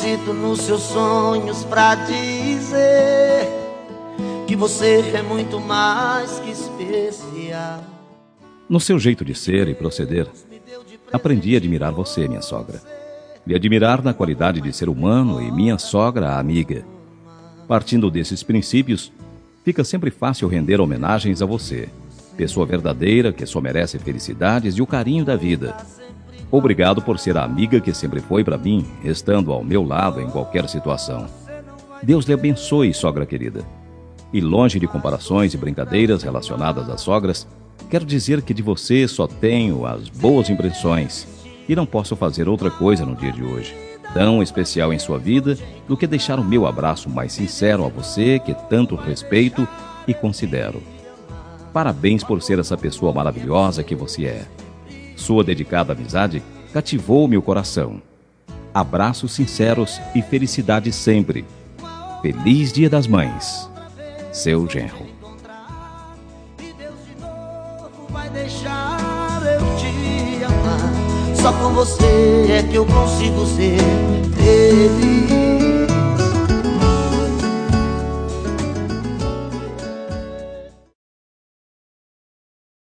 visito nos seus sonhos pra dizer que você é muito mais que especial. No seu jeito de ser e proceder, aprendi a admirar você, minha sogra. Me admirar na qualidade de ser humano e minha sogra, a amiga. Partindo desses princípios, fica sempre fácil render homenagens a você, pessoa verdadeira que só merece felicidades e o carinho da vida. Obrigado por ser a amiga que sempre foi para mim, estando ao meu lado em qualquer situação. Deus lhe abençoe, sogra querida. E longe de comparações e brincadeiras relacionadas às sogras, quero dizer que de você só tenho as boas impressões e não posso fazer outra coisa no dia de hoje, tão especial em sua vida, do que deixar o meu abraço mais sincero a você que tanto respeito e considero. Parabéns por ser essa pessoa maravilhosa que você é. Sua dedicada amizade cativou meu coração. Abraços sinceros e felicidade sempre. Feliz Dia das Mães. Seu genro. Vai deixar eu te amar. Só com você é que eu consigo ser feliz.